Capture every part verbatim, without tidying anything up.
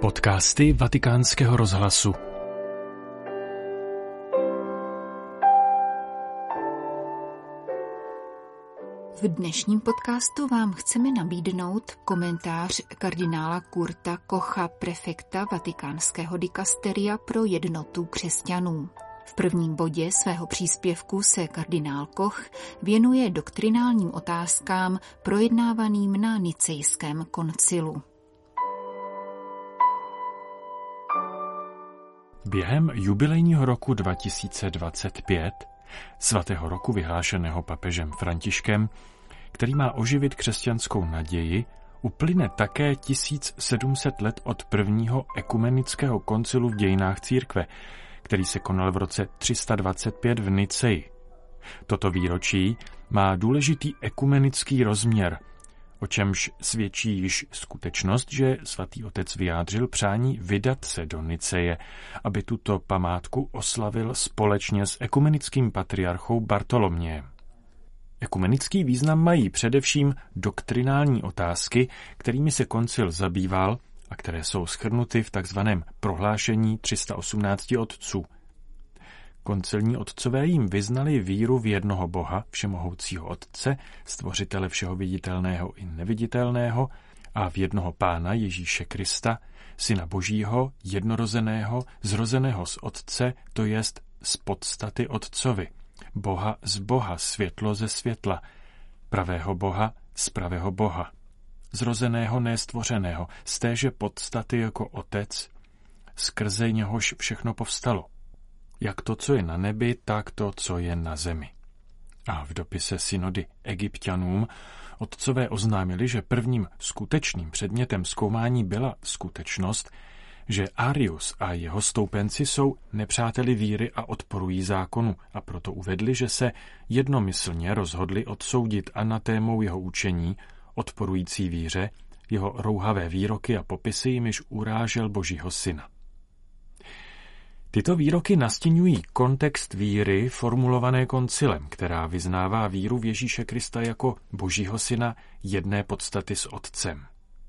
Podcasty Vatikánského rozhlasu. V dnešním podcastu vám chceme nabídnout komentář kardinála Kurta Kocha, prefekta Vatikánského dikasteria pro jednotu křesťanů. V prvním bodě svého příspěvku se kardinál Koch věnuje doktrinálním otázkám projednávaným na Nicejském koncilu. Během jubilejního roku dva tisíce dvacet pět, svatého roku vyhlášeného papežem Františkem, který má oživit křesťanskou naději, uplyne také tisíc sedm set let od prvního ekumenického koncilu v dějinách církve, který se konal v roce tři sta dvacet pět v Niceji. Toto výročí má důležitý ekumenický rozměr, o čemž svědčí již skutečnost, že svatý otec vyjádřil přání vydat se do Niceje, aby tuto památku oslavil společně s ekumenickým patriarchou Bartolomějem. Ekumenický význam mají především doktrinální otázky, kterými se koncil zabýval a které jsou shrnuty v takzvaném prohlášení tři sta osmnáct otců. Koncilní otcové jim vyznali víru v jednoho Boha, všemohoucího Otce, stvořitele všeho viditelného i neviditelného, a v jednoho Pána Ježíše Krista, Syna Božího, jednorozeného, zrozeného z Otce, to jest z podstaty Otcovi, Boha z Boha, světlo ze světla, pravého Boha z pravého Boha, zrozeného nestvořeného, z téže podstaty jako Otec, skrze něhož všechno povstalo. Jak to, co je na nebi, tak to, co je na zemi. A v dopise synody Egypťanům otcové oznámili, že prvním skutečným předmětem zkoumání byla skutečnost, že Arius a jeho stoupenci jsou nepřáteli víry a odporují zákonu, a proto uvedli, že se jednomyslně rozhodli odsoudit anatémou jeho učení, odporující víře, jeho rouhavé výroky a popisy, jimiž urážel Božího syna. Tyto výroky nastěňují kontext víry formulované koncilem, která vyznává víru v Ježíše Krista jako Božího syna jedné podstaty s Otcem.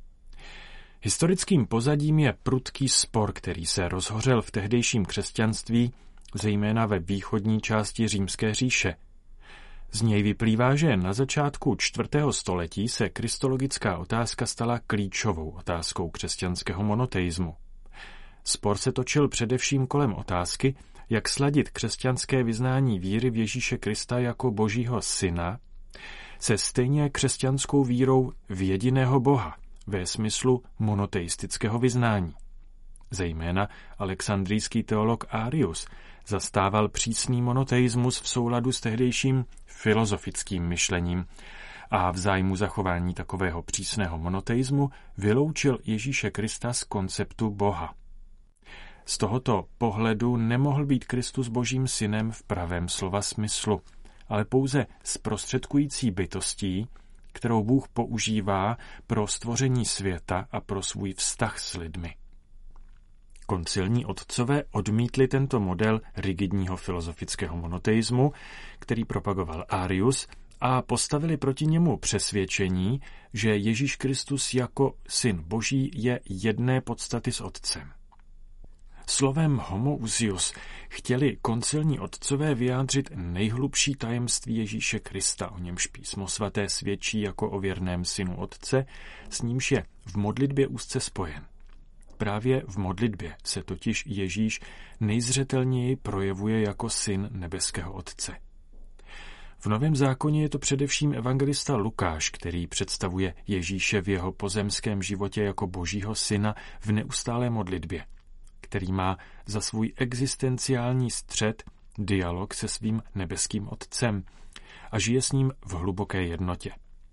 Historickým pozadím je prudký spor, který se rozhořel v tehdejším křesťanství, zejména ve východní části Římské říše. Z něj vyplývá, že na začátku čtvrtého století se kristologická otázka stala klíčovou otázkou křesťanského monoteismu. Spor se točil především kolem otázky, jak sladit křesťanské vyznání víry v Ježíše Krista jako Božího syna se stejně křesťanskou vírou v jediného Boha ve smyslu monoteistického vyznání. Zejména alexandrijský teolog Arius zastával přísný monoteismus v souladu s tehdejším filozofickým myšlením a v zájmu zachování takového přísného monoteismu vyloučil Ježíše Krista z konceptu Boha. Z tohoto pohledu nemohl být Kristus Božím synem v pravém slova smyslu, ale pouze zprostředkující bytostí, kterou Bůh používá pro stvoření světa a pro svůj vztah s lidmi. Koncilní otcové odmítli tento model rigidního filozofického monoteismu, který propagoval Arius, a postavili proti němu přesvědčení, že Ježíš Kristus jako syn Boží je jedné podstaty s Otcem. Slovem homoousios chtěli koncilní otcové vyjádřit nejhlubší tajemství Ježíše Krista, o němž písmo svaté svědčí jako o věrném synu Otce, s nímž je v modlitbě úzce spojen. Právě v modlitbě se totiž Ježíš nejzřetelněji projevuje jako syn nebeského Otce. V Novém zákoně je to především evangelista Lukáš, který představuje Ježíše v jeho pozemském životě jako Božího syna v neustálé modlitbě, který má za svůj existenciální střed dialog se svým nebeským Otcem a žije s ním v hluboké jednotě.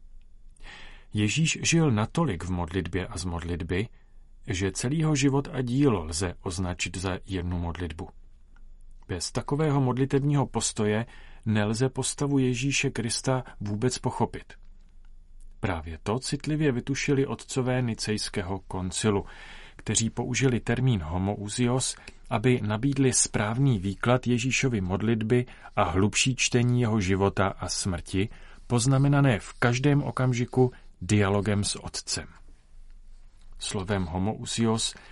Ježíš žil natolik v modlitbě a z modlitby, že celýho život a dílo lze označit za jednu modlitbu. Bez takového modlitebního postoje nelze postavu Ježíše Krista vůbec pochopit. Právě to citlivě vytušili otcové Nicejského koncilu, kteří použili termín homoousios, aby nabídli správný výklad Ježíšovy modlitby a hlubší čtení jeho života a smrti, poznamenané v každém okamžiku dialogem s Otcem. Slovem homoousios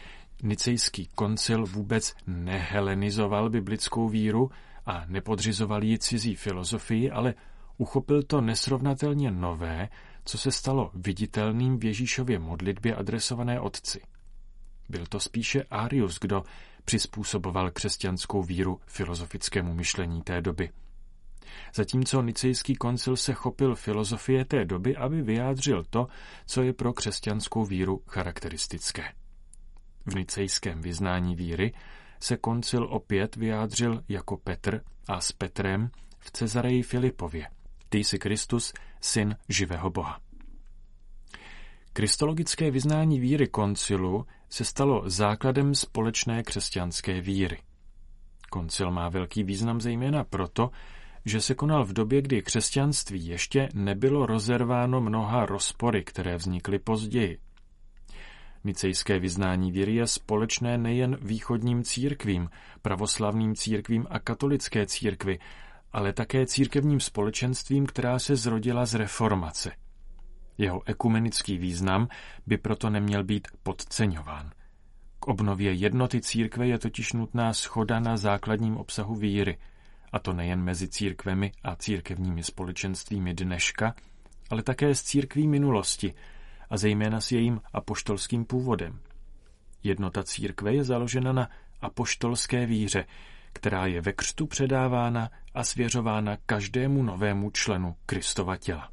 Nicejský koncil vůbec nehelenizoval biblickou víru a nepodřizoval ji cizí filozofii, ale uchopil to nesrovnatelně nové, co se stalo viditelným v Ježíšově modlitbě adresované Otci. Byl to spíše Arius, kdo přizpůsoboval křesťanskou víru filozofickému myšlení té doby. Zatímco Nicejský koncil se chopil filozofie té doby, aby vyjádřil to, co je pro křesťanskou víru charakteristické. V nicejském vyznání víry se koncil opět vyjádřil jako Petr a s Petrem v Cezareji Filipově. Ty jsi Kristus, syn živého Boha. Kristologické vyznání víry koncilu se stalo základem společné křesťanské víry. Koncil má velký význam zejména proto, že se konal v době, kdy křesťanství ještě nebylo rozerváno mnoha rozpory, které vznikly později. Nicejské vyznání víry je společné nejen východním církvím, pravoslavným církvím a katolické církvi, ale také církevním společenstvím, která se zrodila z reformace. Jeho ekumenický význam by proto neměl být podceňován. K obnově jednoty církve je totiž nutná shoda na základním obsahu víry, a to nejen mezi církvemi a církevními společenstvími dneška, ale také s církví minulosti a zejména s jejím apoštolským původem. Jednota církve je založena na apoštolské víře, která je ve křtu předávána a svěřována každému novému členu Kristova těla.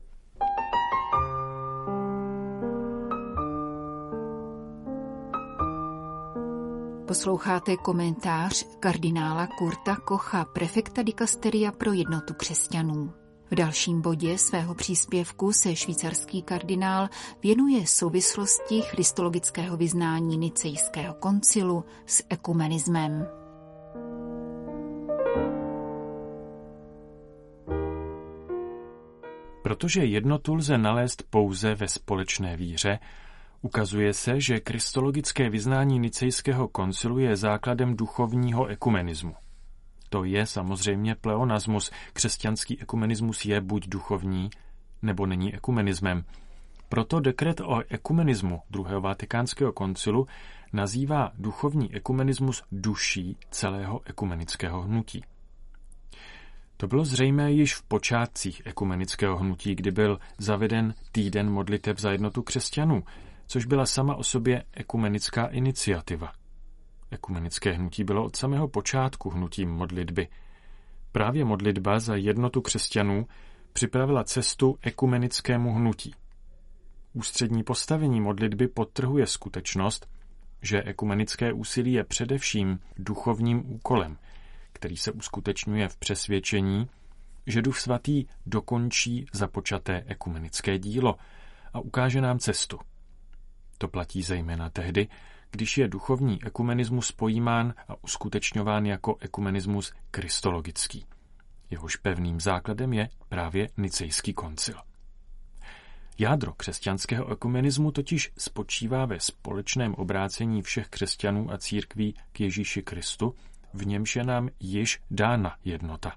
Posloucháte komentář kardinála Kurta Kocha, prefekta dikasteria pro jednotu křesťanů. V dalším bodě svého příspěvku se švýcarský kardinál věnuje souvislosti christologického vyznání Nicejského koncilu s ekumenismem. Protože jednotu lze nalézt pouze ve společné víře, ukazuje se, že kristologické vyznání Nicejského koncilu je základem duchovního ekumenismu. To je samozřejmě pleonasmus. Křesťanský ekumenismus je buď duchovní, nebo není ekumenismem. Proto dekret o ekumenismu druhého vatikánského koncilu nazývá duchovní ekumenismus duší celého ekumenického hnutí. To bylo zřejmé již v počátcích ekumenického hnutí, kdy byl zaveden týden modlitev za jednotu křesťanů, což byla sama o sobě ekumenická iniciativa. Ekumenické hnutí bylo od samého počátku hnutím modlitby. Právě modlitba za jednotu křesťanů připravila cestu ekumenickému hnutí. Ústřední postavení modlitby podtrhuje skutečnost, že ekumenické úsilí je především duchovním úkolem, který se uskutečňuje v přesvědčení, že Duch Svatý dokončí započaté ekumenické dílo a ukáže nám cestu. To platí zejména tehdy, když je duchovní ekumenismus pojímán a uskutečňován jako ekumenismus kristologický. Jehož pevným základem je právě Nicejský koncil. Jádro křesťanského ekumenismu totiž spočívá ve společném obrácení všech křesťanů a církví k Ježíši Kristu, v němž je nám již dána jednota.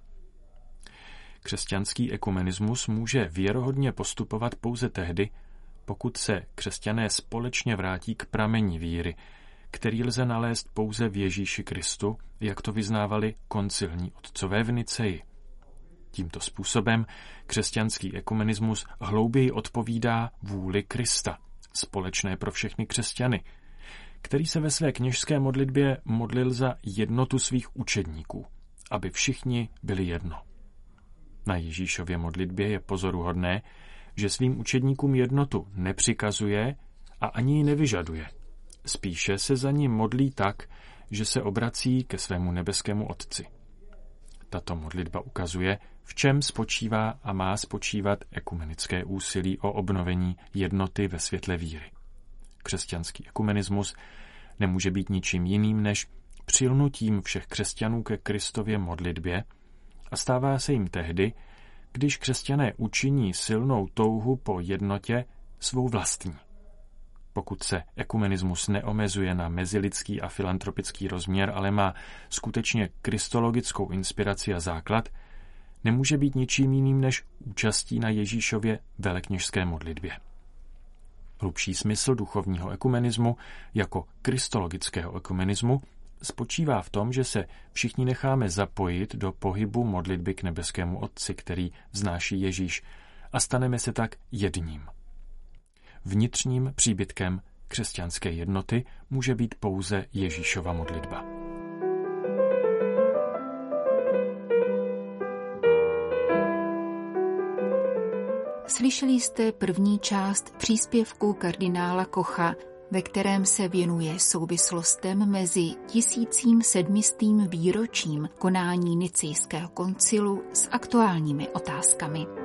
Křesťanský ekumenismus může věrohodně postupovat pouze tehdy, pokud se křesťané společně vrátí k prameni víry, který lze nalézt pouze v Ježíši Kristu, jak to vyznávali koncilní otcové v Niceji. Tímto způsobem křesťanský ekumenismus hlouběji odpovídá vůli Krista, společné pro všechny křesťany, který se ve své kněžské modlitbě modlil za jednotu svých učedníků, aby všichni byli jedno. Na Ježíšově modlitbě je pozoruhodné, že svým učedníkům jednotu nepřikazuje a ani ji nevyžaduje. Spíše se za ním modlí tak, že se obrací ke svému nebeskému Otci. Tato modlitba ukazuje, v čem spočívá a má spočívat ekumenické úsilí o obnovení jednoty ve světle víry. Křesťanský ekumenismus nemůže být ničím jiným než přilnutím všech křesťanů ke Kristově modlitbě a stává se jim tehdy, když křesťané učiní silnou touhu po jednotě svou vlastní. Pokud se ekumenismus neomezuje na mezilidský a filantropický rozměr, ale má skutečně kristologickou inspiraci a základ, nemůže být ničím jiným než účastí na Ježíšově velekněžské modlitbě. Hlubší smysl duchovního ekumenismu jako kristologického ekumenismu spočívá v tom, že se všichni necháme zapojit do pohybu modlitby k nebeskému Otci, který vznáší Ježíš, a staneme se tak jedním. Vnitřním příbytkem křesťanské jednoty může být pouze Ježíšova modlitba. Slyšeli jste první část příspěvku kardinála Kocha, ve kterém se věnuje souvislostem mezi tisícím sedmistým výročím konání Nicejského koncilu s aktuálními otázkami.